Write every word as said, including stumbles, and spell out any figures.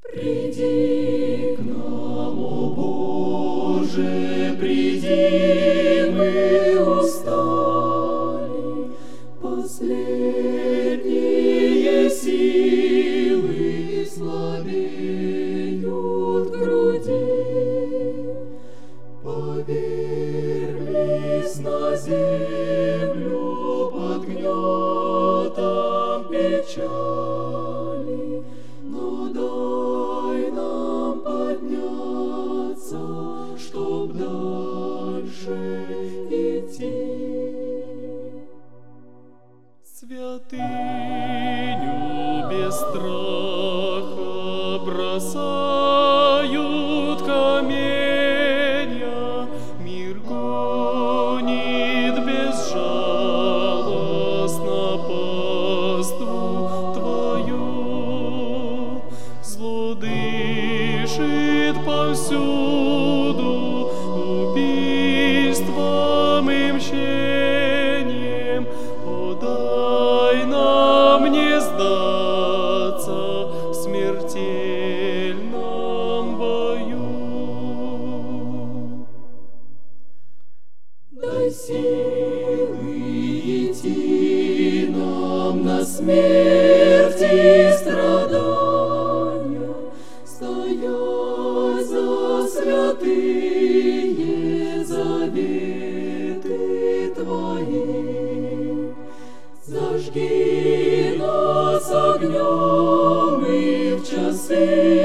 Приди к нам, о Боже, приди, мы устали, последние силы слабеют в груди. Повергнись на землю под гнетом печали, но дай нам подняться, чтоб дальше идти. Святыню без страха бросают каменья, мир гонит безжалостно паству твою. Зло дышит повсюду убийством и мщением. О, дай нам не сдаться в смертельном бою. Дай силы идти нам на смерть и страдания, стоять за святые заветы твои. Зажги нас огнем и в часы